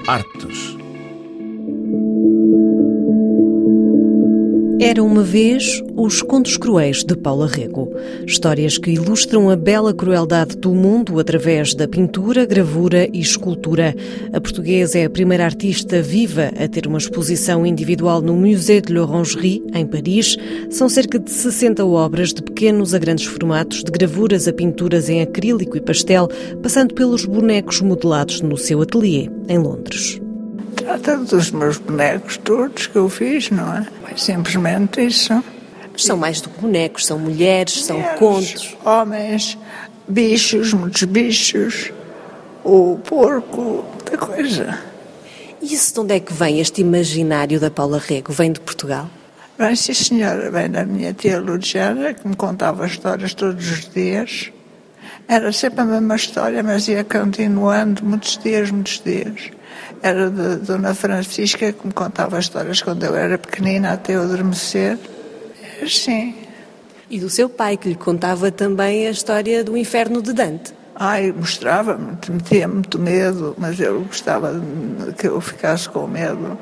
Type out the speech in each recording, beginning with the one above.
Artes. Era uma vez Os Contos Cruéis de Paula Rego. Histórias que ilustram a bela crueldade do mundo através da pintura, gravura e escultura. A portuguesa é a primeira artista viva a ter uma exposição individual no Musée de l'Orangerie, em Paris. São cerca de 60 obras, de pequenos a grandes formatos, de gravuras a pinturas em acrílico e pastel, passando pelos bonecos modelados no seu ateliê, em Londres. Trata dos meus bonecos todos que eu fiz, não é? Simplesmente isso. São mais do que bonecos, são mulheres, são contos. Homens, bichos, muitos bichos, o porco, muita coisa. E isso de onde é que vem este imaginário da Paula Rego? Vem de Portugal? Bem, sim senhora, vem da minha tia Luciana, que me contava histórias todos os dias. Era sempre a mesma história, mas ia continuando muitos dias. Era da Dona Francisca, que me contava histórias quando eu era pequenina, até eu adormecer. Assim. E do seu pai, que lhe contava também a história do inferno de Dante. Mostrava-me, metia muito medo, mas eu gostava que eu ficasse com medo.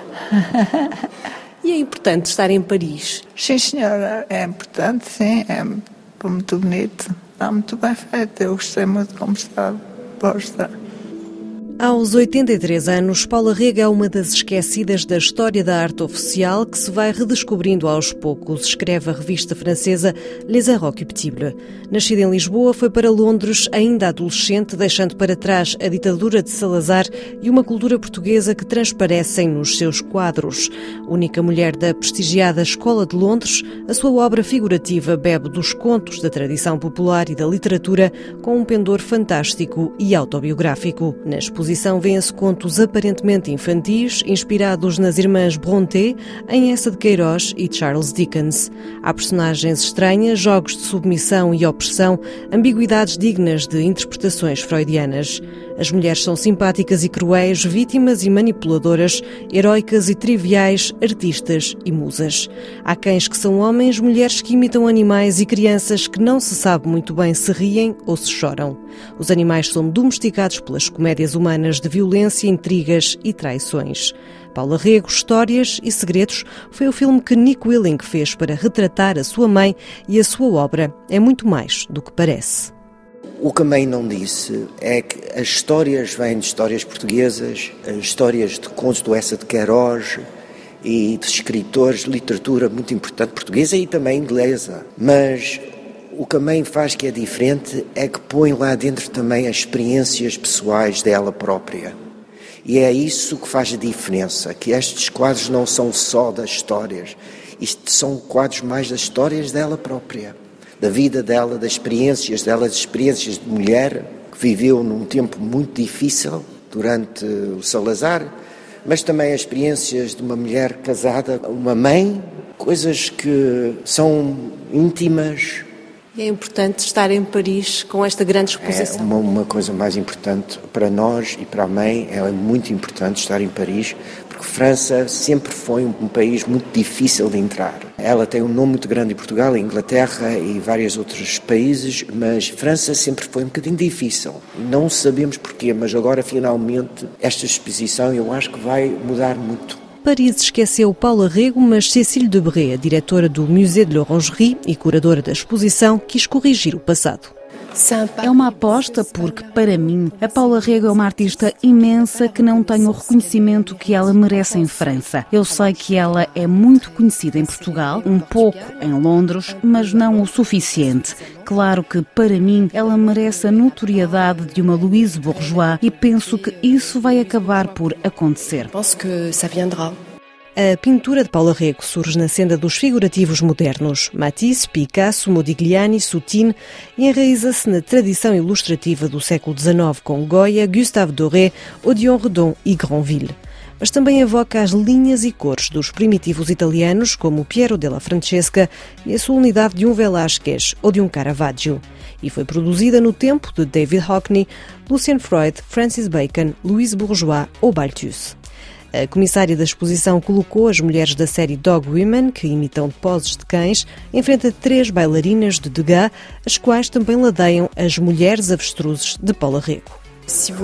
E é importante estar em Paris? Sim, senhora, é importante, sim, é muito bonito. Está muito bem feito, eu gostei muito como está posta. Aos 83 anos, Paula Rego é uma das esquecidas da história da arte oficial que se vai redescobrindo aos poucos, escreve a revista francesa Les Inrecuptibles. Nascida em Lisboa, foi para Londres ainda adolescente, deixando para trás a ditadura de Salazar e uma cultura portuguesa que transparecem nos seus quadros. Única mulher da prestigiada Escola de Londres, a sua obra figurativa bebe dos contos da tradição popular e da literatura com um pendor fantástico e autobiográfico. Na exposição vêem-se contos aparentemente infantis, inspirados nas irmãs Brontë, em Essa de Queiroz e Charles Dickens. Há personagens estranhas, jogos de submissão e opressão, ambiguidades dignas de interpretações freudianas. As mulheres são simpáticas e cruéis, vítimas e manipuladoras, heroicas e triviais, artistas e musas. Há cães que são homens, mulheres que imitam animais e crianças que não se sabe muito bem se riem ou se choram. Os animais são domesticados pelas comédias humanas de violência, intrigas e traições. Paula Rego, Histórias e Segredos foi o filme que Nick Willing fez para retratar a sua mãe, e a sua obra é muito mais do que parece. O que a mãe não disse é que as histórias vêm de histórias portuguesas, as histórias de contos do Essa de Queiroz e de escritores de literatura muito importante portuguesa e também inglesa. Mas o que a mãe faz que é diferente é que põe lá dentro também as experiências pessoais dela própria. E é isso que faz a diferença, que estes quadros não são só das histórias, isto são quadros mais das histórias dela própria, da vida dela, das experiências de mulher, que viveu num tempo muito difícil durante o Salazar, mas também as experiências de uma mulher casada, uma mãe, coisas que são íntimas. E é importante estar em Paris com esta grande exposição. É uma coisa mais importante para nós e para a mãe, é muito importante estar em Paris, porque França sempre foi um país muito difícil de entrar. Ela tem um nome muito grande em Portugal, em Inglaterra e vários outros países, mas França sempre foi um bocadinho difícil. Não sabemos porquê, mas agora finalmente esta exposição eu acho que vai mudar muito. Paris esqueceu Paula Rego, mas Cécile Debré, a diretora do Musée de l'Orangerie e curadora da exposição, quis corrigir o passado. É uma aposta porque, para mim, a Paula Rego é uma artista imensa que não tem o reconhecimento que ela merece em França. Eu sei que ela é muito conhecida em Portugal, um pouco em Londres, mas não o suficiente. Claro que, para mim, ela merece a notoriedade de uma Louise Bourgeois e penso que isso vai acabar por acontecer. A pintura de Paula Rego surge na senda dos figurativos modernos. Matisse, Picasso, Modigliani, Soutine, e enraiza-se na tradição ilustrativa do século XIX com Goya, Gustave Doré, Odilon Redon e Granville. Mas também evoca as linhas e cores dos primitivos italianos como Piero della Francesca e a solenidade de um Velázquez ou de um Caravaggio. E foi produzida no tempo de David Hockney, Lucian Freud, Francis Bacon, Louise Bourgeois ou Balthus. A comissária da exposição colocou as mulheres da série Dog Women, que imitam poses de cães, em frente a 3 bailarinas de Degas, as quais também ladeiam as mulheres avestruzes de Paula Rego. Se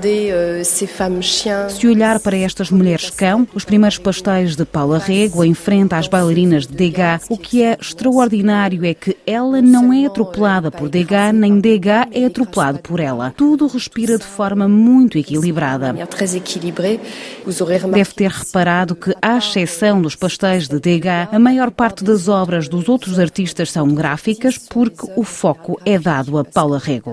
olhar para estas mulheres-cão, os primeiros pastéis de Paula Rego em frente às bailarinas de Degas, o que é extraordinário é que ela não é atropelada por Degas, nem Degas é atropelado por ela. Tudo respira de forma muito equilibrada. Deve ter reparado que, à exceção dos pastéis de Degas, a maior parte das obras dos outros artistas são gráficas porque o foco é dado a Paula Rego.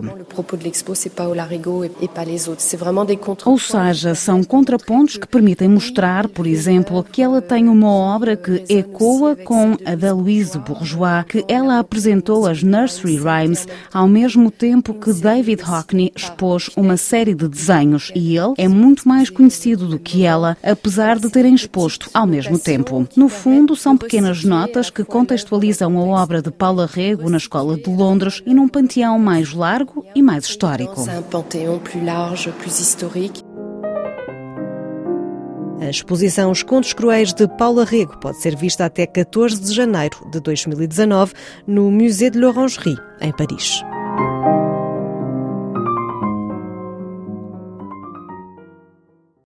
Ou seja, são contrapontos que permitem mostrar, por exemplo, que ela tem uma obra que ecoa com a da Louise Bourgeois, que ela apresentou as Nursery Rhymes, ao mesmo tempo que David Hockney expôs uma série de desenhos, e ele é muito mais conhecido do que ela, apesar de terem exposto ao mesmo tempo. No fundo, são pequenas notas que contextualizam a obra de Paula Rego na Escola de Londres e num panteão mais largo e mais histórico. A exposição Os Contos Cruéis de Paula Rego pode ser vista até 14 de janeiro de 2019 no Musée de l'Orangerie, em Paris.